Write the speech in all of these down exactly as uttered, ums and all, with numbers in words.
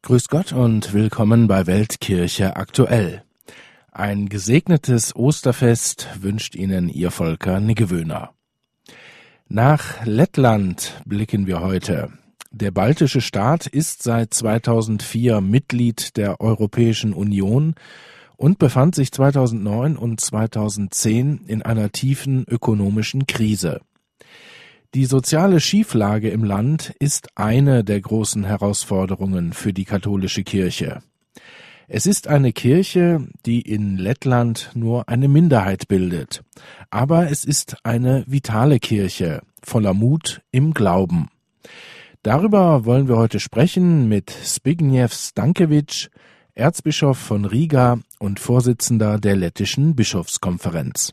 Grüß Gott und willkommen bei Weltkirche aktuell. Ein gesegnetes Osterfest wünscht Ihnen Ihr Volker Niggewöhner. Nach Lettland blicken wir heute. Der baltische Staat ist seit zweitausendvier Mitglied der Europäischen Union und befand sich zweitausendneun und zweitausendzehn in einer tiefen ökonomischen Krise. Die soziale Schieflage im Land ist eine der großen Herausforderungen für die katholische Kirche. Es ist eine Kirche, die in Lettland nur eine Minderheit bildet, aber es ist eine vitale Kirche, voller Mut im Glauben. Darüber wollen wir heute sprechen mit Zbigniew Stankiewicz, Erzbischof von Riga und Vorsitzender der Lettischen Bischofskonferenz.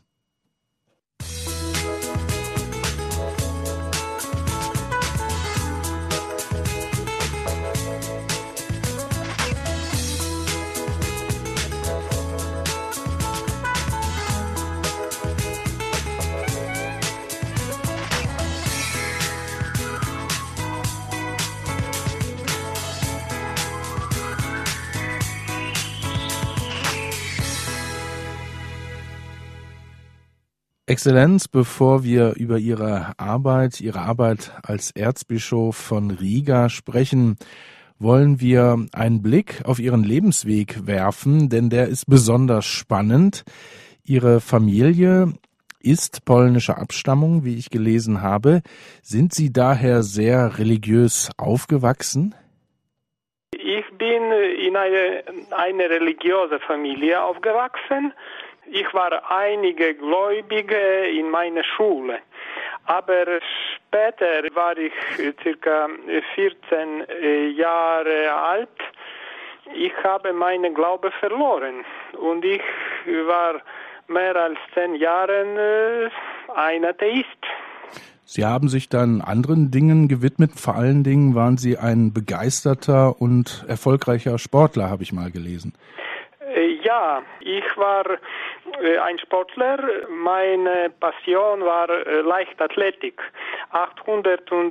Exzellenz, bevor wir über Ihre Arbeit, Ihre Arbeit als Erzbischof von Riga sprechen, wollen wir einen Blick auf Ihren Lebensweg werfen, denn der ist besonders spannend. Ihre Familie ist polnischer Abstammung, wie ich gelesen habe. Sind Sie daher sehr religiös aufgewachsen? Ich bin in eine, eine religiöse Familie aufgewachsen. Ich war einige Gläubige in meiner Schule, aber später war ich circa vierzehn Jahre alt. Ich habe meinen Glaube verloren und ich war mehr als zehn Jahre ein Atheist. Sie haben sich dann anderen Dingen gewidmet. Vor allen Dingen waren Sie ein begeisterter und erfolgreicher Sportler, habe ich mal gelesen. Ja, ich war ein Sportler. Meine Passion war Leichtathletik. achthundert und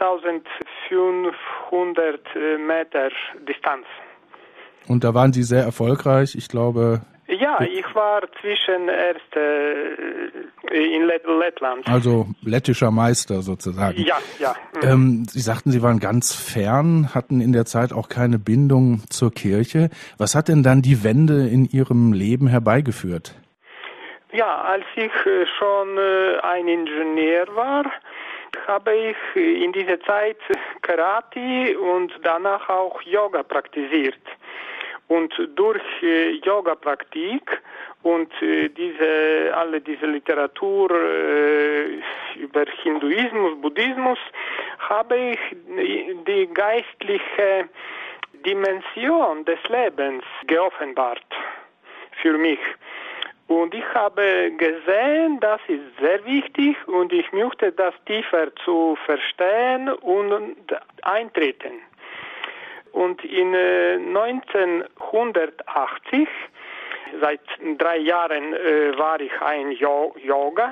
eintausendfünfhundert Meter Distanz. Und da waren Sie sehr erfolgreich, ich glaube. Ja, ich war zwischen Erste in Lettland. Also lettischer Meister sozusagen. Ja, ja. Mhm. Ähm, Sie sagten, Sie waren ganz fern, hatten in der Zeit auch keine Bindung zur Kirche. Was hat denn dann die Wende in Ihrem Leben herbeigeführt? Ja, als ich schon ein Ingenieur war, habe ich in dieser Zeit Karate und danach auch Yoga praktiziert. Und durch äh, Yoga-Praktik und äh, diese, alle diese Literatur äh, über Hinduismus, Buddhismus, habe ich die geistliche Dimension des Lebens geoffenbart für mich. Und ich habe gesehen, das ist sehr wichtig und ich möchte das tiefer zu verstehen und eintreten. Und in äh, neunzehnhundertachtzig, seit drei Jahren äh, war ich ein jo- Yoga,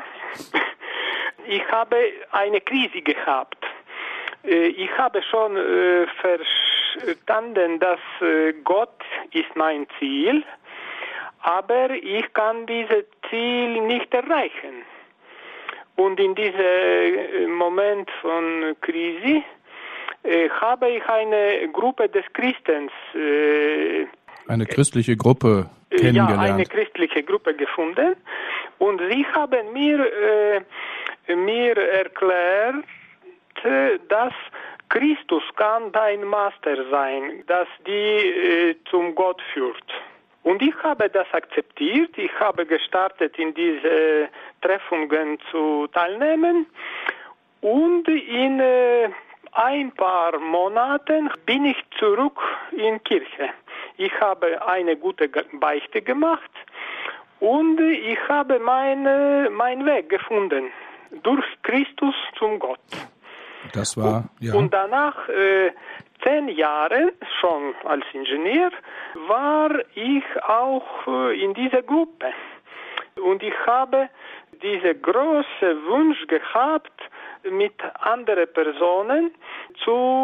ich habe eine Krise gehabt. Äh, ich habe schon äh, verstanden, dass äh, Gott ist mein Ziel, aber ich kann dieses Ziel nicht erreichen. Und in diesem äh, Moment von Krise Äh, habe ich eine Gruppe des Christens. Äh, eine christliche Gruppe kennengelernt. Ja, eine christliche Gruppe gefunden. Und sie haben mir, äh, mir erklärt, dass Christus kann dein Master sein, dass die äh, zum Gott führt. Und ich habe das akzeptiert. Ich habe gestartet, in diese Treffungen zu teilnehmen. Und in äh, ein paar Monaten bin ich zurück in Kirche. Ich habe eine gute Beichte gemacht und ich habe meine, meinen Weg gefunden. Durch Christus zum Gott. Das war, ja. Und danach, äh, zehn Jahre, schon als Ingenieur, war ich auch äh, in dieser Gruppe. Und ich habe diesen großen Wunsch gehabt, mit anderen Personen zu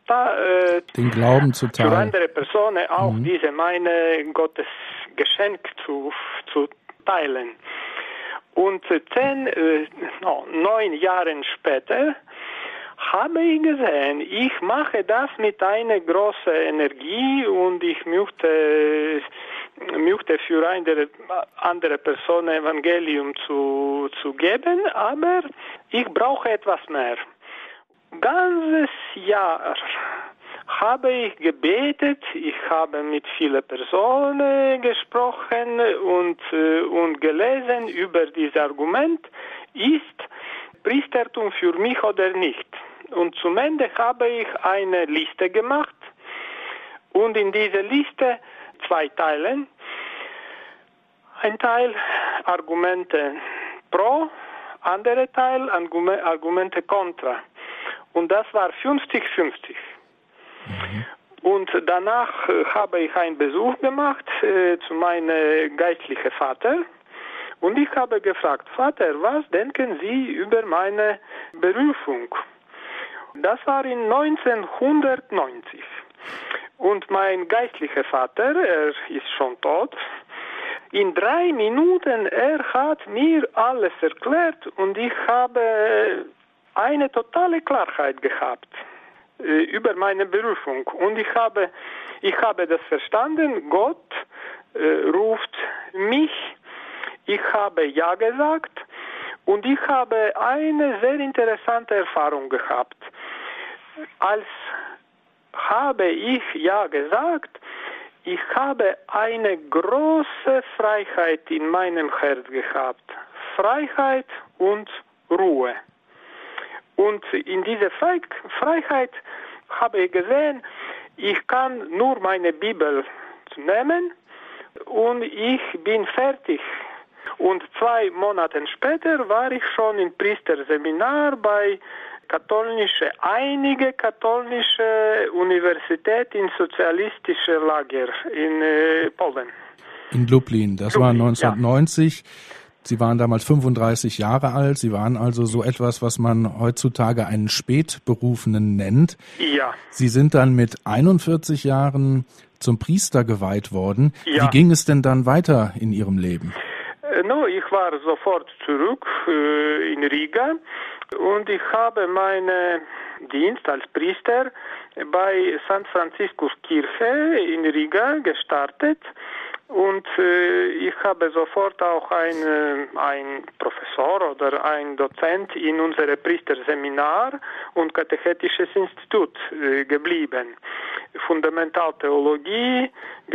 äh, den Glauben zu teilen. Für andere Personen auch mhm. diese meine Gottes Geschenk zu, zu teilen. Und zehn, äh, no, neun Jahren später habe ich gesehen, ich mache das mit einer großen Energie und ich möchte, möchte für eine andere Person Evangelium zu, zu geben, aber ich brauche etwas mehr. Ganzes Jahr habe ich gebetet, ich habe mit vielen Personen gesprochen und, und gelesen über dieses Argument, ist Priestertum für mich oder nicht? Und zum Ende habe ich eine Liste gemacht und in dieser Liste zwei Teile. Ein Teil Argumente pro, andere Teil Argumente kontra. Und das war fünfzig fünfzig. Mhm. Und danach habe ich einen Besuch gemacht äh, zu meinem geistlichen Vater. Und ich habe gefragt, Vater, was denken Sie über meine Berufung? Das war in neunzehnhundertneunzig. Und mein geistlicher Vater, er ist schon tot, in drei Minuten, er hat mir alles erklärt und ich habe eine totale Klarheit gehabt äh, über meine Berufung. Und ich habe, ich habe das verstanden, Gott äh, ruft mich. Ich habe Ja gesagt und ich habe eine sehr interessante Erfahrung gehabt. Als habe ich Ja gesagt, ich habe eine große Freiheit in meinem Herz gehabt. Freiheit und Ruhe. Und in dieser Freiheit habe ich gesehen, ich kann nur meine Bibel nehmen und ich bin fertig. Und zwei Monate später war ich schon im Priesterseminar bei katholische, einige katholische Universitäten in sozialistischer Lager in äh, Polen. In Lublin, das Lublin, war neunzehnhundertneunzig. Ja. Sie waren damals fünfunddreißig Jahre alt. Sie waren also so etwas, was man heutzutage einen Spätberufenen nennt. Ja. Sie sind dann mit einundvierzig Jahren zum Priester geweiht worden. Ja. Wie ging es denn dann weiter in Ihrem Leben? No, ich war sofort zurück äh, in Riga und ich habe meinen Dienst als Priester bei Sankt Franziskus Kirche in Riga gestartet und äh, ich habe sofort auch ein, ein Professor oder ein Dozent in unserem Priesterseminar und Katechetisches Institut äh, geblieben. Fundamentaltheologie,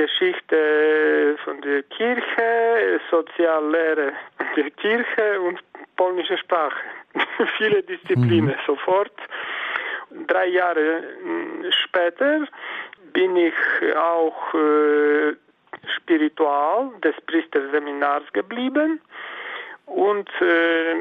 Geschichte von der Kirche, Soziallehre der Kirche und polnische Sprache. Viele Disziplinen mhm. sofort. Drei Jahre später bin ich auch äh, spiritual des Priesterseminars geblieben und äh,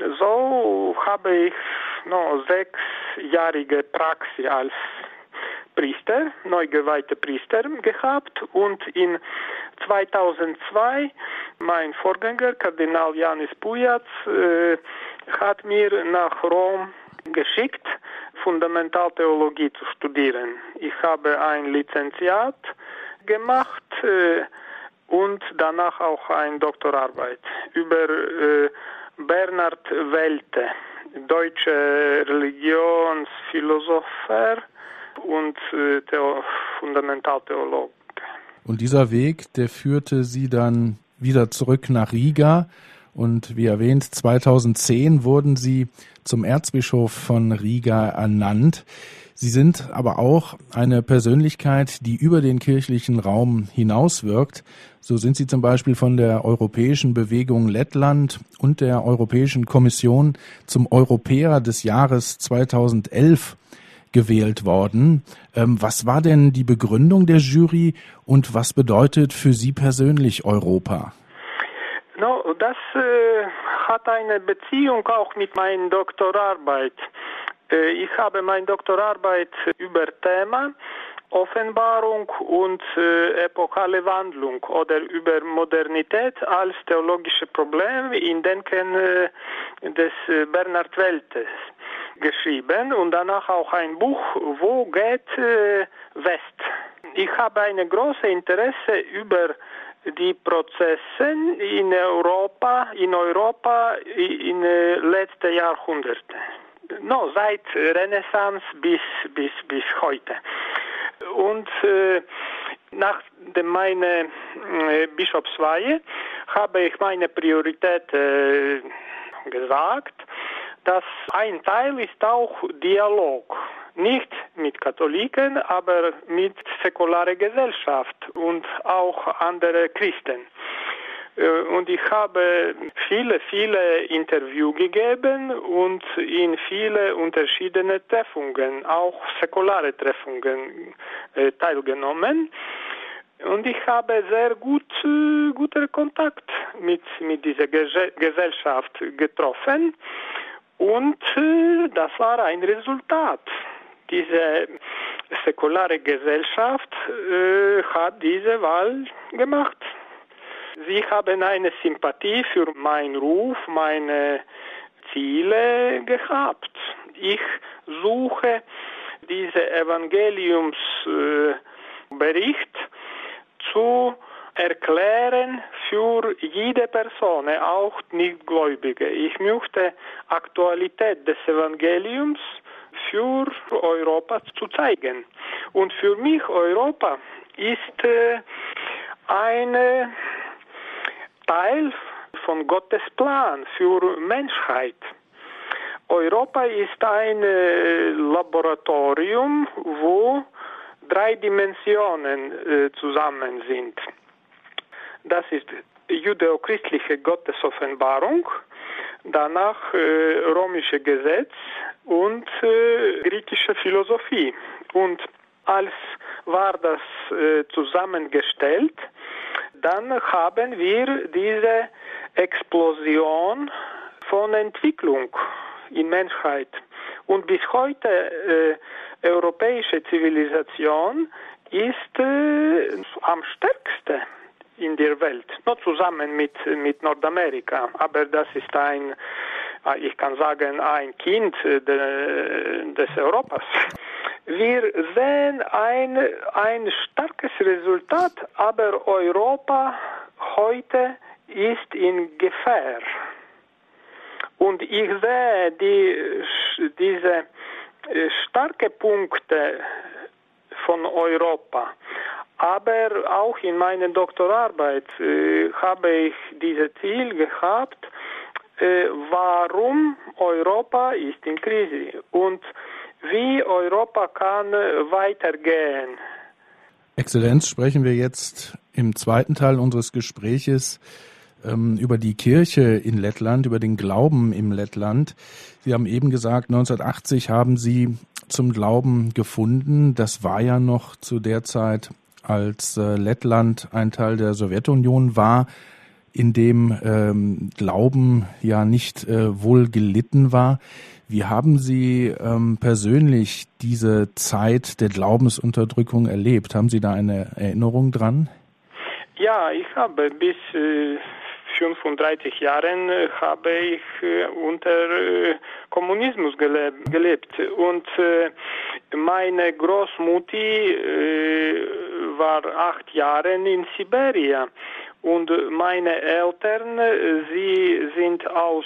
so habe ich no, sechsjährige Praxis als Priester, neu geweihte Priester gehabt und in zweitausendzwei mein Vorgänger, Kardinal Janis Pujac, äh, hat mir nach Rom geschickt, Fundamentaltheologie zu studieren. Ich habe ein Lizenziat gemacht äh, und danach auch eine Doktorarbeit über äh, Bernhard Welte, deutscher Religionsphilosopher und äh, Theo- Fundamentaltheologe. Und dieser Weg, der führte Sie dann wieder zurück nach Riga. Und wie erwähnt, zweitausendzehn wurden Sie zum Erzbischof von Riga ernannt. Sie sind aber auch eine Persönlichkeit, die über den kirchlichen Raum hinauswirkt. So sind Sie zum Beispiel von der Europäischen Bewegung Lettland und der Europäischen Kommission zum Europäer des Jahres zweitausendelf gewählt worden. Ähm, was war denn die Begründung der Jury und was bedeutet für Sie persönlich Europa? No, das äh, hat eine Beziehung auch mit meiner Doktorarbeit. Äh, ich habe meine Doktorarbeit über Thema Offenbarung und äh, epochale Wandlung oder über Modernität als theologische Problem in Denken äh, des äh, Bernhard Weltes. geschrieben und danach auch ein Buch, Wo geht äh, West? Ich habe ein großes Interesse über die Prozesse in Europa, in Europa in den letzten Jahrhunderten. No, seit Renaissance bis, bis, bis heute. Und äh, nach meiner äh, Bischofsweihe habe ich meine Priorität äh, gesagt, dass ein Teil ist auch Dialog. Nicht mit Katholiken, aber mit säkularer Gesellschaft und auch andere Christen. Und ich habe viele, viele Interviews gegeben und in viele unterschiedliche Treffungen, auch säkulare Treffungen, äh, teilgenommen. Und ich habe sehr gut, äh, guten Kontakt mit, mit dieser Ge- Gesellschaft getroffen. Und äh, das war ein Resultat. Diese säkulare Gesellschaft äh, hat diese Wahl gemacht. Sie haben eine Sympathie für meinen Ruf, meine Ziele gehabt. Ich suche diesen Evangeliumsbericht äh, zu erklären für jede Person, auch Nichtgläubige. Ich möchte Aktualität des Evangeliums für Europa zu zeigen. Und für mich Europa ist äh, ein Teil von Gottes Plan für Menschheit. Europa ist ein äh, Laboratorium, wo drei Dimensionen äh, zusammen sind. Das ist judäo-christliche Gottesoffenbarung, danach äh, römische Gesetz und äh, griechische Philosophie. Und als war das äh, zusammengestellt, dann haben wir diese Explosion von Entwicklung in Menschheit. Und bis heute äh, europäische Zivilisation ist äh, am stärksten in der Welt, nur zusammen mit, mit Nordamerika. Aber das ist ein, ich kann sagen, ein Kind de, des Europas. Wir sehen ein, ein starkes Resultat, aber Europa heute ist in Gefahr. Und ich sehe die, diese starken Punkte von Europa. Aber auch in meiner Doktorarbeit äh, habe ich dieses Ziel gehabt, äh, warum Europa ist in Krise und wie Europa kann weitergehen. Exzellenz, sprechen wir jetzt im zweiten Teil unseres Gespräches ähm, über die Kirche in Lettland, über den Glauben im Lettland. Sie haben eben gesagt, neunzehnhundertachtzig haben Sie zum Glauben gefunden. Das war ja noch zu der Zeit, als äh, Lettland ein Teil der Sowjetunion war, in dem ähm, Glauben ja nicht äh, wohl gelitten war. Wie haben Sie ähm, persönlich diese Zeit der Glaubensunterdrückung erlebt? Haben Sie da eine Erinnerung dran? Ja, ich habe bis äh, fünfunddreißig Jahren äh, habe ich äh, unter äh, Kommunismus gelebt, gelebt. Und äh, meine Großmutter äh, war acht Jahre in Sibirien. Und meine Eltern, sie sind aus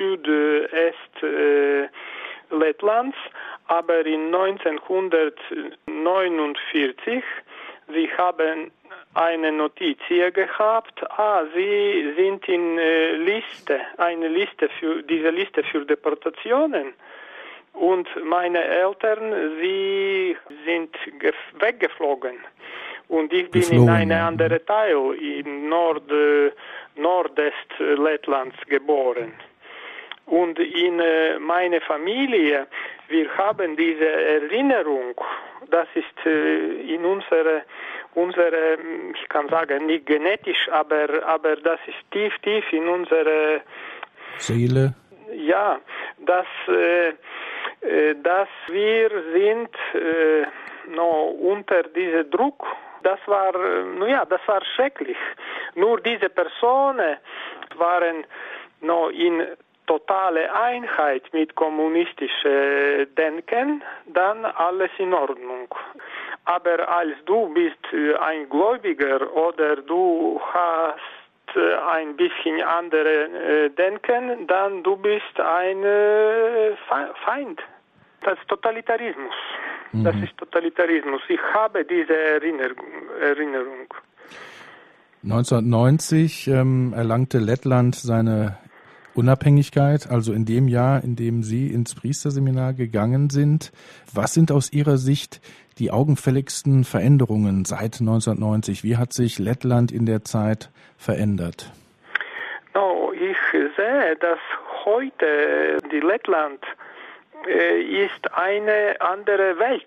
Südest-Lettlands, aber in neunzehnhundertneunundvierzig, sie haben eine Notiz hier gehabt, ah, sie sind in äh, Liste, eine Liste für, diese Liste für Deportationen. Und meine Eltern, sie sind weggeflogen. Und ich bin Geflogen, in einem ja. anderen Teil, in Nord, Nordest-Lettlands geboren. Und in äh, meiner Familie, wir haben diese Erinnerung, das ist äh, in unserer, unsere, ich kann sagen, nicht genetisch, aber, aber das ist tief, tief in unserer Seele. Ja, dass, äh, äh, dass wir sind äh, no, unter diesem Druck. Das war, no ja, das war schrecklich. Nur diese Personen waren no, in totale Einheit mit kommunistischem Denken, dann alles in Ordnung. Aber als du bist ein Gläubiger oder du hast ein bisschen andere Denken, dann du bist ein Feind. Das ist Totalitarismus. Mhm. Das ist Totalitarismus. Ich habe diese Erinnerung. neunzehnhundertneunzig ähm, erlangte Lettland seine Unabhängigkeit, also in dem Jahr, in dem Sie ins Priesterseminar gegangen sind. Was sind aus Ihrer Sicht die augenfälligsten Veränderungen seit neunzehnhundertneunzig? Wie hat sich Lettland in der Zeit verändert? No, ich sehe, dass heute die Lettland äh, ist eine andere Welt.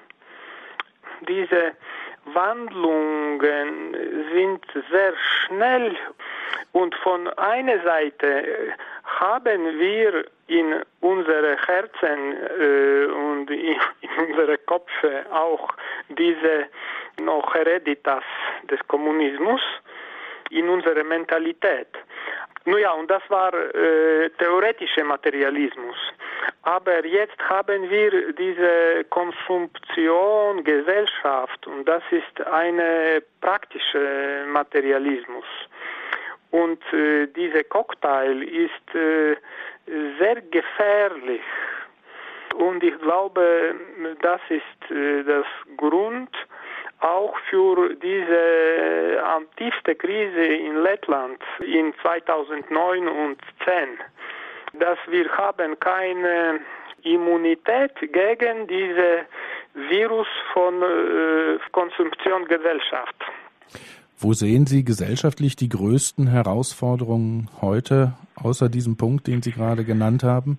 Diese Wandlungen sind sehr schnell und von einer Seite haben wir in unsere Herzen äh, und in, in unsere Köpfe auch diese noch Hereditas des Kommunismus in unserer Mentalität. Nun ja, und das war äh, theoretischer Materialismus. Aber jetzt haben wir diese Konsumption, Gesellschaft und das ist eine praktische Materialismus. Und äh, dieser Cocktail ist äh, sehr gefährlich. Und ich glaube, das ist äh, das Grund auch für diese am tiefste Krise in Lettland in zweitausendneun und zweitausendzehn, dass wir haben keine Immunität gegen diese Virus von äh, Konsumptionsgesellschaft. Wo sehen Sie gesellschaftlich die größten Herausforderungen heute, außer diesem Punkt, den Sie gerade genannt haben?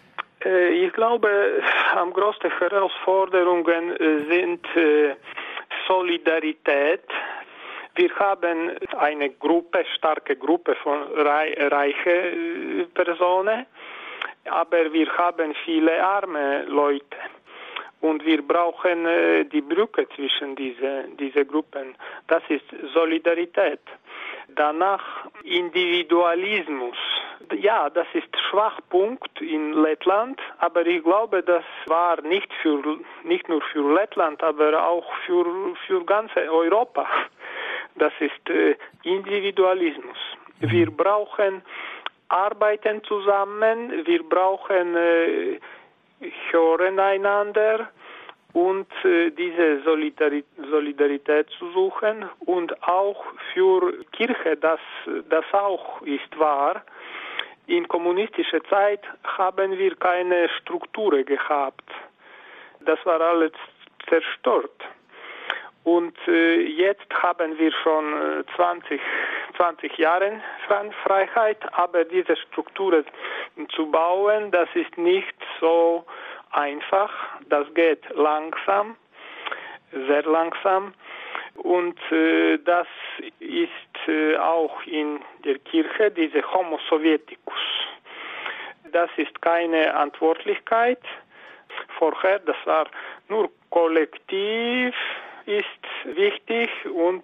Äh, ich glaube, am größten Herausforderungen sind äh, Solidarität. Wir haben eine Gruppe, starke Gruppe von reichen Personen, aber wir haben viele arme Leute. Und wir brauchen äh, die Brücke zwischen diese, diese Gruppen. Das ist Solidarität. Danach Individualismus. Ja, das ist Schwachpunkt in Lettland, aber ich glaube, das war nicht für nicht nur für Lettland, aber auch für für ganze Europa. Das ist äh, Individualismus. Wir brauchen Arbeiten zusammen, wir brauchen äh, hören einander und äh, diese Solidarität, Solidarität zu suchen und auch für Kirche, das, das auch ist wahr. In kommunistischer Zeit haben wir keine Strukturen gehabt. Das war alles zerstört. Und äh, jetzt haben wir schon zwanzig, zwanzig Jahre Freiheit, aber diese Strukturen zu bauen, das ist nicht so einfach. Das geht langsam, sehr langsam. Und äh, das ist äh, auch in der Kirche, diese Homo Sovieticus. Das ist keine Antwortlichkeit. Vorher, das war nur kollektiv, ist wichtig und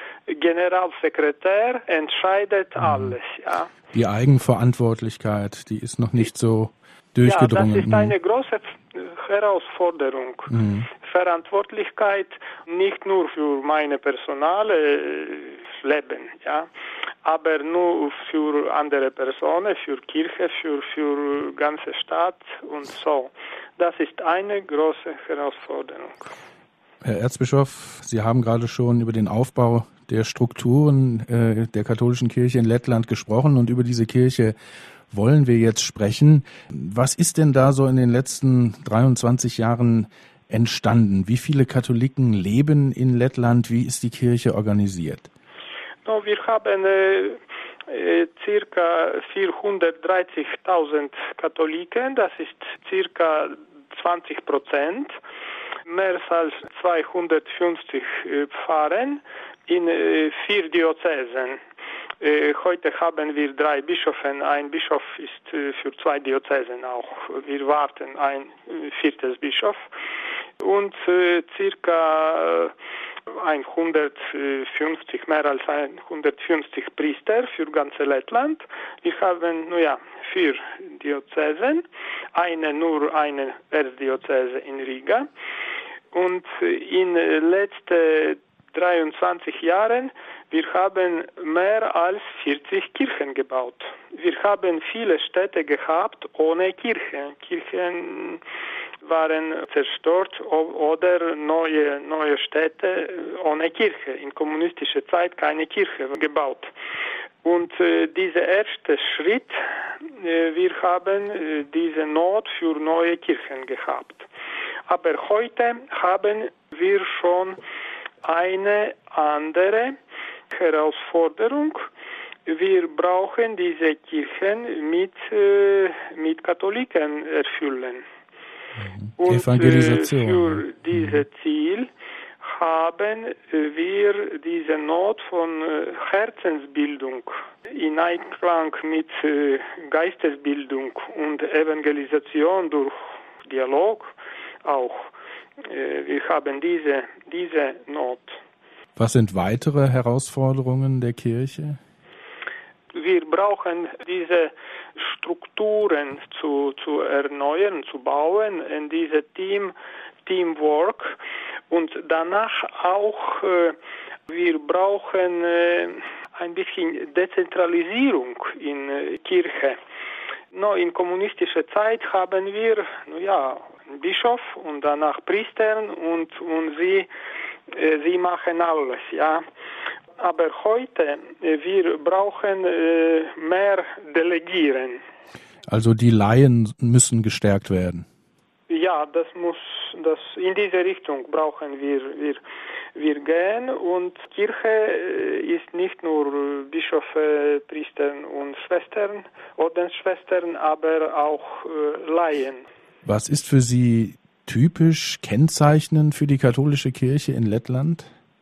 Generalsekretär entscheidet alles. Ja. Die Eigenverantwortlichkeit, die ist noch nicht so durchgedrungen. Ja, das ist eine große Herausforderung. Mhm. Verantwortlichkeit nicht nur für meine personale Leben, ja, aber nur für andere Personen, für Kirche, für für ganze Stadt und so. Das ist eine große Herausforderung. Herr Erzbischof, Sie haben gerade schon über den Aufbau der Strukturen äh, der katholischen Kirche in Lettland gesprochen und über diese Kirche wollen wir jetzt sprechen. Was ist denn da so in den letzten dreiundzwanzig Jahren entstanden? Wie viele Katholiken leben in Lettland? Wie ist die Kirche organisiert? No, wir haben äh, äh, circa vierhundertdreißigtausend Katholiken, das ist circa zwanzig Prozent. Mehr als zweihundertfünfzig äh, Pfarrer in äh, vier Diözesen. Äh, heute haben wir drei Bischöfe. Ein Bischof ist äh, für zwei Diözesen auch. Wir warten ein äh, viertes Bischof. Und äh, circa hundertfünfzig, mehr als hundertfünfzig Priester für ganze Lettland. Wir haben, naja, vier Diözesen, eine, nur eine Erzdiözese in Riga. Und in den letzten dreiundzwanzig Jahren, wir haben mehr als vierzig Kirchen gebaut. Wir haben viele Städte gehabt ohne Kirche. Kirchen waren zerstört oder neue, neue Städte ohne Kirche. In kommunistischer Zeit keine Kirche gebaut. Und äh, dieser erste Schritt, äh, wir haben äh, diese Not für neue Kirchen gehabt. Aber heute haben wir schon eine andere Herausforderung. Wir brauchen diese Kirchen mit, äh, mit Katholiken erfüllen. Und Evangelisation. Äh, für dieses Ziel haben wir diese Not von äh, Herzensbildung in Einklang mit äh, Geistesbildung und Evangelisation durch Dialog auch. Äh, wir haben diese, diese Not. Was sind weitere Herausforderungen der Kirche? Wir brauchen diese Strukturen zu, zu erneuern, zu bauen, in diese Team, Teamwork. Und danach auch, äh, wir brauchen äh, ein bisschen Dezentralisierung in äh, Kirche. No, in kommunistischer Zeit haben wir, no ja, einen Bischof und danach Priestern und, und sie, äh, sie machen alles, ja. Aber heute, äh, wir brauchen äh, mehr Delegieren. Also die Laien müssen gestärkt werden. Ja, das muss, das in diese Richtung brauchen wir, wir, wir gehen. Und Kirche ist nicht nur Bischöfe, Priester und Schwestern, Ordensschwestern, aber auch äh, Laien. Was ist für Sie typisch kennzeichnend für die katholische Kirche in Lettland?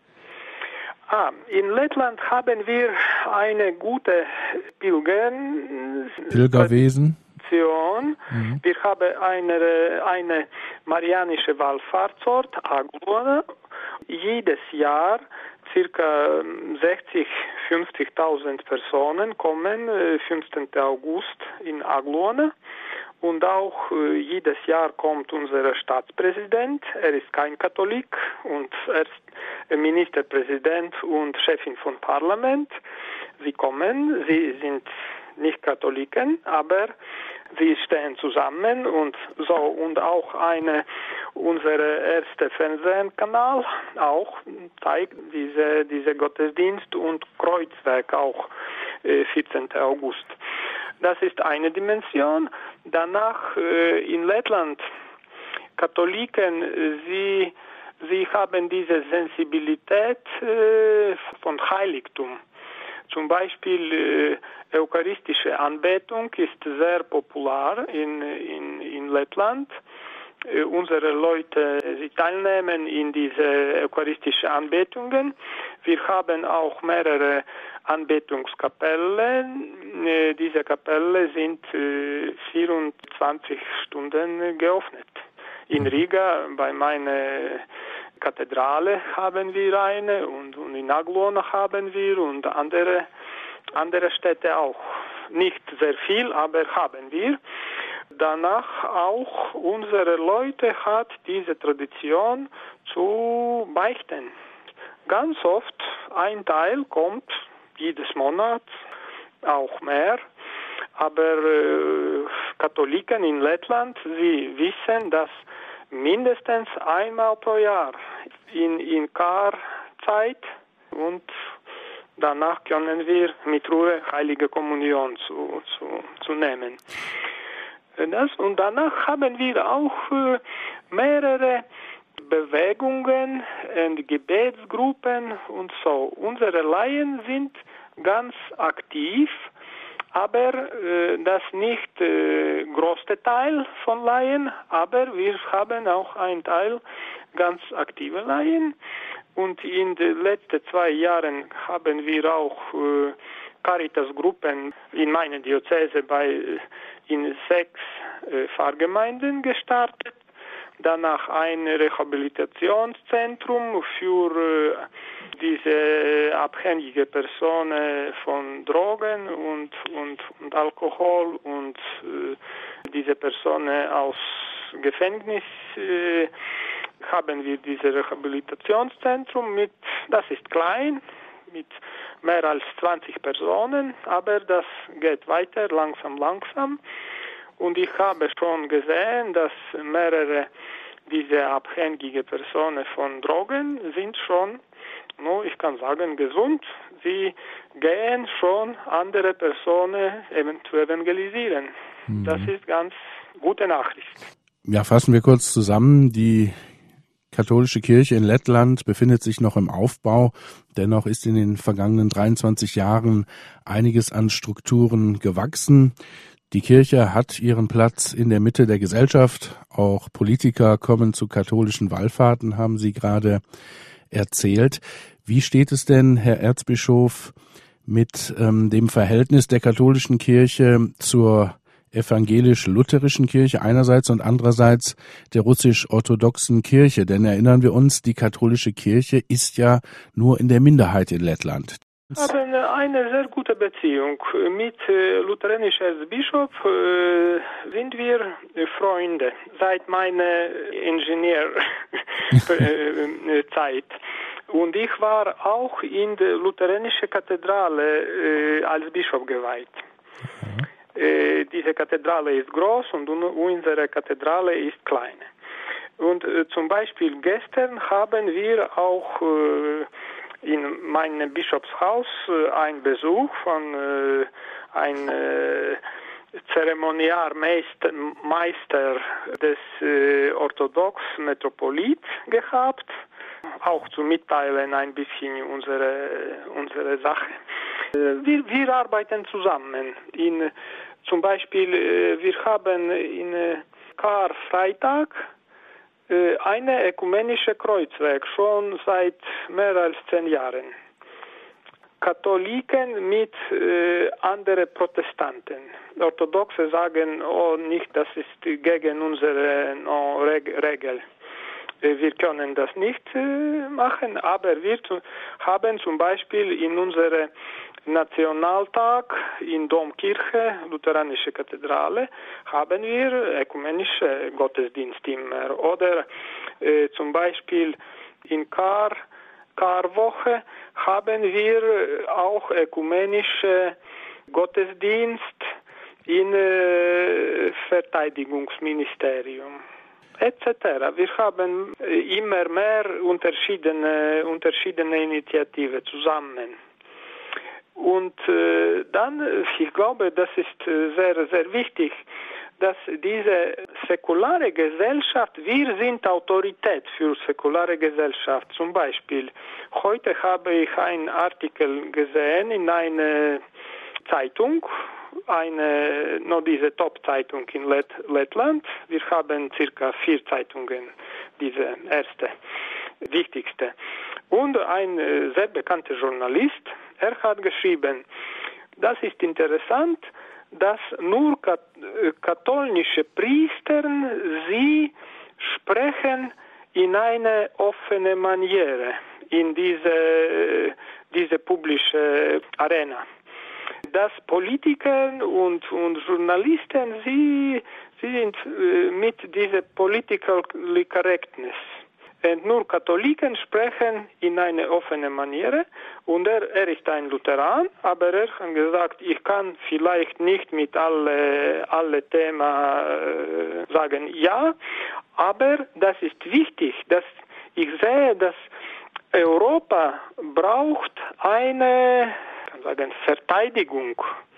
Ah, in Lettland haben wir eine gute Pilgern Pilgerwesen. Mhm. Wir haben eine, eine marianische Wallfahrtsort, Agluona. Jedes Jahr circa sechzig, fünfzigtausend Personen kommen fünfzehnten August in Agluona. Und auch äh, jedes Jahr kommt unser Staatspräsident. Er ist kein Katholik und er ist Ministerpräsident und Chefin von Parlament. Sie kommen, sie sind nicht Katholiken, aber sie stehen zusammen und so. Und auch eine, unsere erste Fernsehkanal auch zeigt diese, diese Gottesdienst und Kreuzweg auch äh, vierzehnten August. Das ist eine Dimension. Danach äh, in Lettland, Katholiken, sie, sie haben diese Sensibilität äh, von Heiligtum. Zum Beispiel äh, eucharistische Anbetung ist sehr populär in, in, in Lettland. Äh, unsere Leute, sie teilnehmen in diese eucharistischen Anbetungen. Wir haben auch mehrere Anbetungskapellen. Äh, diese Kapellen sind äh, vierundzwanzig Stunden geöffnet. In Riga, bei meiner Kathedrale haben wir eine und, und in Agluona haben wir und andere, andere Städte auch. Nicht sehr viel, aber haben wir. Danach auch unsere Leute hat diese Tradition zu beichten. Ganz oft ein Teil kommt jedes Monat, auch mehr. Aber äh, Katholiken in Lettland, sie wissen, dass mindestens einmal pro Jahr in, in Karzeit und danach können wir mit Ruhe Heilige Kommunion zu, zu, zu nehmen. Das, und danach haben wir auch äh, mehrere Bewegungen und Gebetsgruppen und so. Unsere Laien sind ganz aktiv, aber äh, das nicht äh, größte Teil von Laien, aber wir haben auch einen Teil ganz aktive Laien. Und in den letzten zwei Jahren haben wir auch äh, Caritas-Gruppen in meiner Diözese bei in sechs äh, Pfarrgemeinden gestartet. danach ein Rehabilitationszentrum für diese abhängige Personen von Drogen und, und, und Alkohol und äh, diese Personen aus Gefängnis äh, haben wir dieses Rehabilitationszentrum mit, das ist klein, mit mehr als zwanzig Personen, aber das geht weiter, langsam, langsam. Und ich habe schon gesehen, dass mehrere dieser abhängigen Personen von Drogen sind schon, no, ich kann sagen, gesund. Sie gehen schon andere Personen eben zu evangelisieren. Mhm. Das ist ganz gute Nachricht. Ja, fassen wir kurz zusammen. Die katholische Kirche in Lettland befindet sich noch im Aufbau. Dennoch ist in den vergangenen dreiundzwanzig Jahren einiges an Strukturen gewachsen. Die Kirche hat ihren Platz in der Mitte der Gesellschaft. Auch Politiker kommen zu katholischen Wallfahrten, haben Sie gerade erzählt. Wie steht es denn, Herr Erzbischof, mit ähm, dem Verhältnis der katholischen Kirche zur evangelisch-lutherischen Kirche einerseits und andererseits der russisch-orthodoxen Kirche? Denn erinnern wir uns, die katholische Kirche ist ja nur in der Minderheit in Lettland. Wir haben eine sehr gute Beziehung. Mit äh, lutheranischem Erzbischof äh, sind wir äh, Freunde seit meiner Ingenieurzeit. Und ich war auch in der lutheranischen Kathedrale äh, als Bischof geweiht. Mhm. Äh, diese Kathedrale ist groß und unsere Kathedrale ist klein. Und äh, zum Beispiel gestern haben wir auch äh, in meinem Bischofshaus äh, einen Besuch von äh, einem äh, Zeremoniarmeister Meister des äh, orthodoxen Metropolit gehabt, auch zu mitteilen ein bisschen unsere, unsere Sache. Äh, wir, wir arbeiten zusammen. In, zum Beispiel, äh, wir haben in äh, Karfreitag eine ökumenische Kreuzweg, schon seit mehr als zehn Jahren. Katholiken mit äh, anderen Protestanten. Orthodoxe sagen, oh, nicht, das ist gegen unsere no, Reg- Regel. Äh, wir können das nicht äh, machen, aber wir zu, haben zum Beispiel in unserem Nationaltag in Domkirche, lutheranische Kathedrale, haben wir ökumenische Gottesdienst immer. Oder äh, zum Beispiel in Kar, Karwoche haben wir auch ökumenische Gottesdienst in äh, Verteidigungsministerium et cetera. Wir haben äh, immer mehr unterschiedliche, unterschiedliche Initiativen zusammen. Und äh, dann, ich glaube, das ist äh, sehr, sehr wichtig, dass diese säkulare Gesellschaft, wir sind Autorität für säkulare Gesellschaft. Zum Beispiel, heute habe ich einen Artikel gesehen in einer Zeitung, eine, nur diese Top-Zeitung in Lett, Lettland. Wir haben circa vier Zeitungen, diese erste, wichtigste. Und ein äh, sehr bekannter Journalist, er hat geschrieben, das ist interessant, dass nur kat- katholische Priester, sie sprechen in eine offene Maniere in diese, diese publische Arena. Dass Politiker und, und Journalisten, sie, sie sind äh, mit dieser Political Correctness. Und nur Katholiken sprechen in eine offene Maniere und er, er ist ein Lutheran, aber er hat gesagt, ich kann vielleicht nicht mit alle, alle Themen äh, sagen ja, aber das ist wichtig, dass ich sehe, dass Europa braucht eine, kann sagen, Verteidigung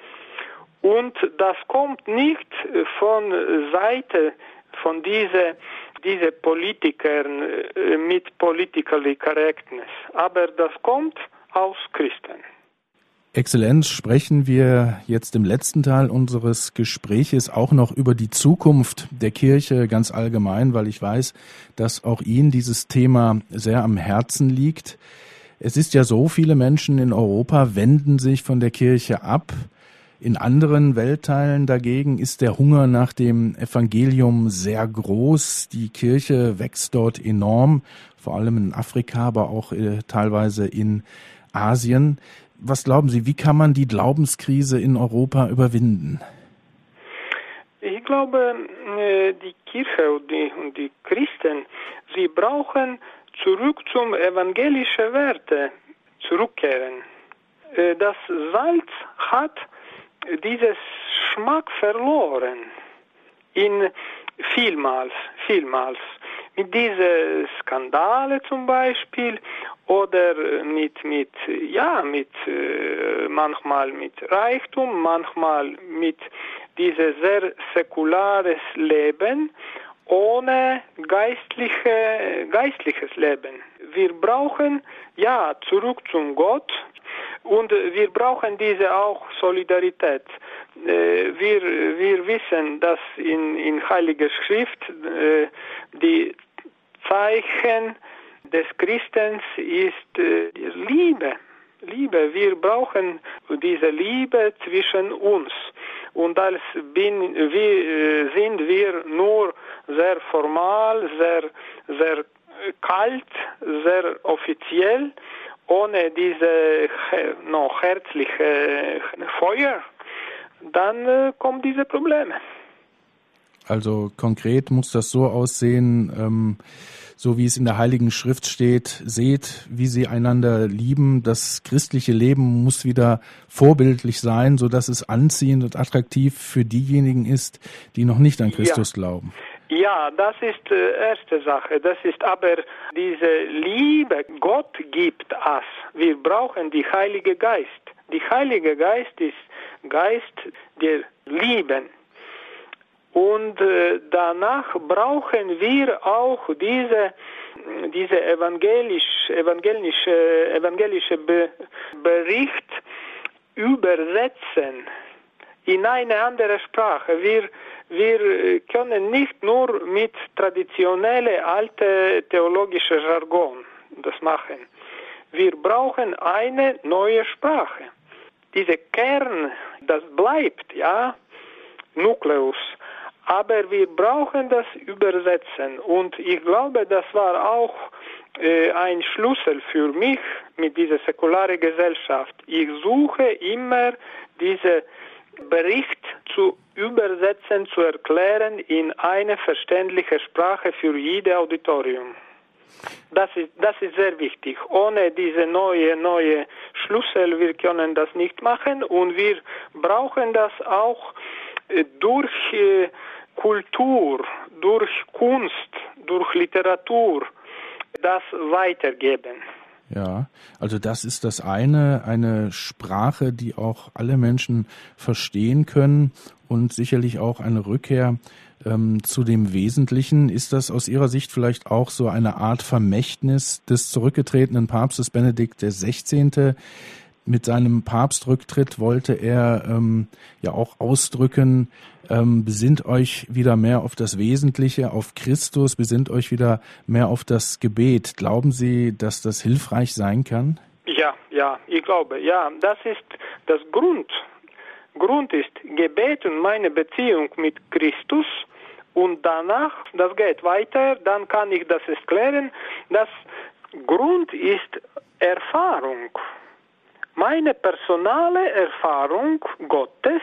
und das kommt nicht von Seite von dieser diese Politiker mit Politically Correctness, aber das kommt aus Christen. Exzellenz, sprechen wir jetzt im letzten Teil unseres Gespräches auch noch über die Zukunft der Kirche ganz allgemein, weil ich weiß, dass auch Ihnen dieses Thema sehr am Herzen liegt. Es ist ja so, viele Menschen in Europa wenden sich von der Kirche ab. In anderen Weltteilen dagegen ist der Hunger nach dem Evangelium sehr groß. Die Kirche wächst dort enorm, vor allem in Afrika, aber auch äh, teilweise in Asien. Was glauben Sie, wie kann man die Glaubenskrise in Europa überwinden? Ich glaube, die Kirche und die, und die Christen, sie brauchen zurück zum evangelischen Werte zurückkehren. Das Salz hat dieses Geschmack verloren. In vielmals, vielmals. Mit diesen Skandale zum Beispiel oder mit, mit, ja, mit, äh, manchmal mit Reichtum, manchmal mit dieses sehr säkulares Leben ohne geistliche, geistliches Leben. Wir brauchen, ja, zurück zum Gott und wir brauchen diese auch Solidarität. Wir, wir wissen, dass in, in Heiliger Schrift äh, die Zeichen des Christens ist äh, Liebe. Liebe. Wir brauchen diese Liebe zwischen uns. Und als bin, wir, sind wir nur sehr formal, sehr, sehr kalt, sehr offiziell, ohne diese noch herzliche Feuer, dann äh, kommen diese Probleme. Also konkret muss das so aussehen, ähm, so wie es in der Heiligen Schrift steht, seht, wie sie einander lieben. Das christliche Leben muss wieder vorbildlich sein, sodass es anziehend und attraktiv für diejenigen ist, die noch nicht an Christus ja. glauben. Ja, das ist die äh, erste Sache. Das ist aber diese Liebe, Gott gibt es. Wir brauchen die Heilige Geist. Die Heilige Geist ist Geist der Lieben. Und äh, danach brauchen wir auch diese, diese evangelisch, evangelische, evangelische Be- Bericht übersetzen in eine andere Sprache. Wir, wir können nicht nur mit traditionellen, alten theologischen Jargon das machen. Wir brauchen eine neue Sprache. Dieser Kern, das bleibt, ja, Nukleus. Aber wir brauchen das Übersetzen. Und ich glaube, das war auch äh, ein Schlüssel für mich mit dieser säkularen Gesellschaft. Ich suche immer diesen Bericht zu übersetzen, zu erklären in eine verständliche Sprache für jedes Auditorium. Das ist, das ist sehr wichtig. Ohne diese neue, neue Schlüssel, wir können das nicht machen und wir brauchen das auch äh, durch äh, Kultur, durch Kunst, durch Literatur, das weitergeben. Ja, also das ist das eine, eine Sprache, die auch alle Menschen verstehen können und sicherlich auch eine Rückkehr ähm, zu dem Wesentlichen. Ist das aus Ihrer Sicht vielleicht auch so eine Art Vermächtnis des zurückgetretenen Papstes Benedikt der Sechzehnte? Mit seinem Papstrücktritt wollte er ähm, ja auch ausdrücken, ähm, besinnt euch wieder mehr auf das Wesentliche, auf Christus, besinnt euch wieder mehr auf das Gebet. Glauben Sie, dass das hilfreich sein kann? Ja, ja, ich glaube, ja, das ist das Grund. Grund ist Gebet und meine Beziehung mit Christus und danach, das geht weiter, dann kann ich das erklären. Das Grund ist Erfahrung. Meine personale Erfahrung Gottes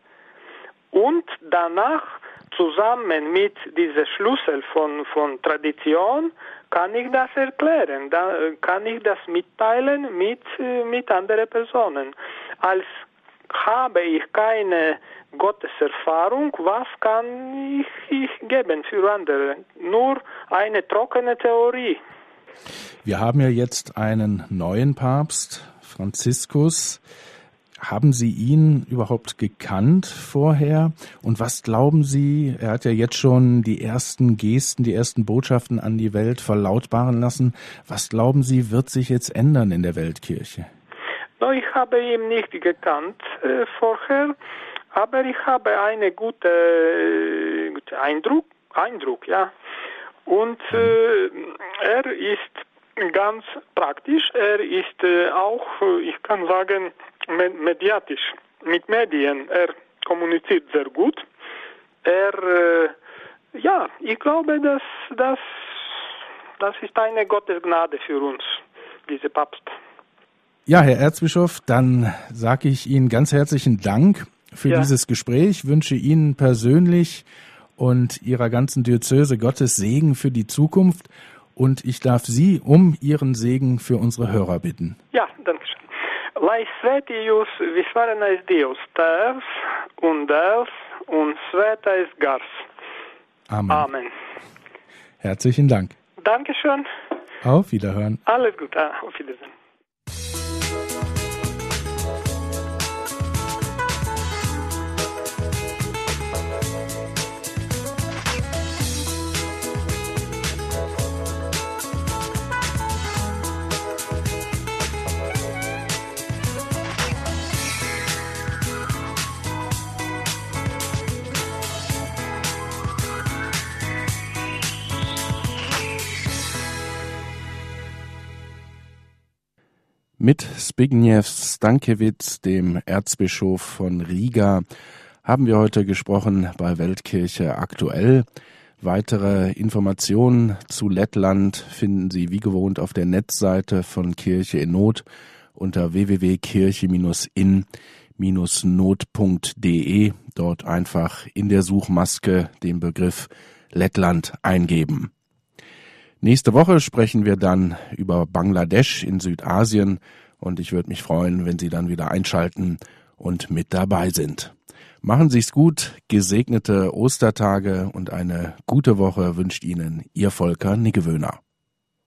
und danach zusammen mit diesem Schlüssel von, von Tradition kann ich das erklären, da kann ich das mitteilen mit, mit anderen Personen. Als habe ich keine Gotteserfahrung, was kann ich, ich geben für andere? Nur eine trockene Theorie. Wir haben ja jetzt einen neuen Papst, Franziskus. Haben Sie ihn überhaupt gekannt vorher? Und was glauben Sie, er hat ja jetzt schon die ersten Gesten, die ersten Botschaften an die Welt verlautbaren lassen. Was glauben Sie, wird sich jetzt ändern in der Weltkirche? No, ich habe ihn nicht gekannt äh, vorher, aber ich habe einen guten äh, gute Eindruck, Eindruck, ja. Und äh, er ist ganz praktisch, er ist äh, auch, ich kann sagen, mediatisch mit Medien. Er kommuniziert sehr gut. Er, äh, ja, ich glaube, dass das, das ist eine Gottesgnade für uns, dieser Papst. Ja, Herr Erzbischof, dann sage ich Ihnen ganz herzlichen Dank für ja. dieses Gespräch, wünsche Ihnen persönlich und Ihrer ganzen Diözese Gottes Segen für die Zukunft und ich darf Sie um Ihren Segen für unsere Hörer bitten. Ja, danke schön. Lai svētī jūs visvarenais Dievs, Tēvs un Dēls un Svētais Gars. Amen. Amen. Herzlichen Dank. Dankeschön. Auf Wiederhören. Alles Gute. Auf Wiedersehen. Mit Zbigniew Stankiewicz, dem Erzbischof von Riga, haben wir heute gesprochen bei Weltkirche aktuell. Weitere Informationen zu Lettland finden Sie wie gewohnt auf der Netzseite von Kirche in Not unter w w w punkt kirche in not punkt d e. Dort einfach in der Suchmaske den Begriff Lettland eingeben. Nächste Woche sprechen wir dann über Bangladesch in Südasien und ich würde mich freuen, wenn Sie dann wieder einschalten und mit dabei sind. Machen Sie's gut, gesegnete Ostertage und eine gute Woche wünscht Ihnen Ihr Volker Niggewöhner.